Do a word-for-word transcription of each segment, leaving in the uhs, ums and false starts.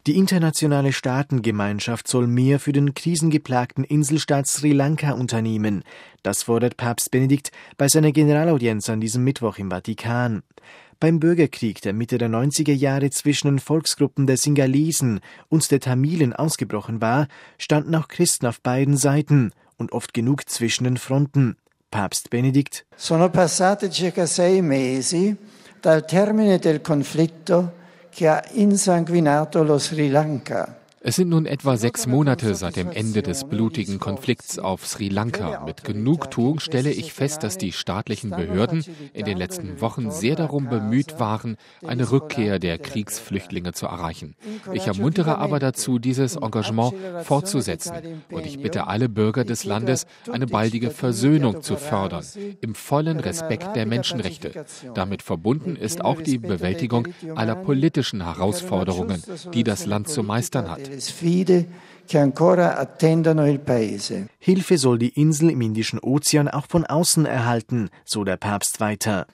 Die internationale Staatengemeinschaft soll mehr für den krisengeplagten Inselstaat Sri Lanka unternehmen. Das fordert Papst Benedikt bei seiner Generalaudienz an diesem Mittwoch im Vatikan. Beim Bürgerkrieg, der Mitte der neunziger Jahre zwischen den Volksgruppen der Singalesen und der Tamilen ausgebrochen war, standen auch Christen auf beiden Seiten und oft genug zwischen den Fronten. Papst Benedikt: Sono passate circa sei mesi dal termine del conflitto che ha insanguinato lo Sri Lanka. Es sind nun etwa sechs Monate seit dem Ende des blutigen Konflikts auf Sri Lanka. Mit Genugtuung stelle ich fest, dass die staatlichen Behörden in den letzten Wochen sehr darum bemüht waren, eine Rückkehr der Kriegsflüchtlinge zu erreichen. Ich ermuntere aber dazu, dieses Engagement fortzusetzen. Und ich bitte alle Bürger des Landes, eine baldige Versöhnung zu fördern, im vollen Respekt der Menschenrechte. Damit verbunden ist auch die Bewältigung aller politischen Herausforderungen, die das Land zu meistern hat. Sfide che ancora attendono il Paese. Hilfe soll die Insel im Indischen Ozean auch von außen erhalten, so der Papst weiter.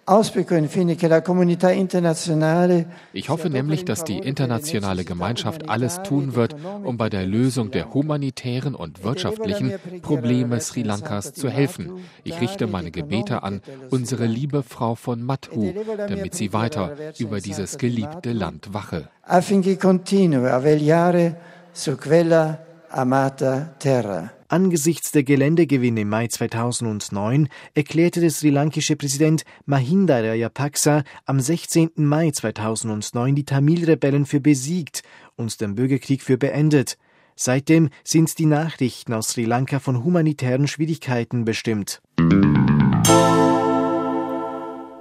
Ich hoffe nämlich, dass die internationale Gemeinschaft alles tun wird, um bei der Lösung der humanitären und wirtschaftlichen Probleme Sri Lankas zu helfen. Ich richte meine Gebete an unsere liebe Frau von Mathu, damit sie weiter über dieses geliebte Land wache. Affinché continui a vegliare su quella amata terra. Angesichts der Geländegewinne im Mai zweitausendneun erklärte der srilankische Präsident Mahinda Rajapaksa am sechzehnten Mai zweitausendneun die Tamil-Rebellen für besiegt und den Bürgerkrieg für beendet. Seitdem sind die Nachrichten aus Sri Lanka von humanitären Schwierigkeiten bestimmt.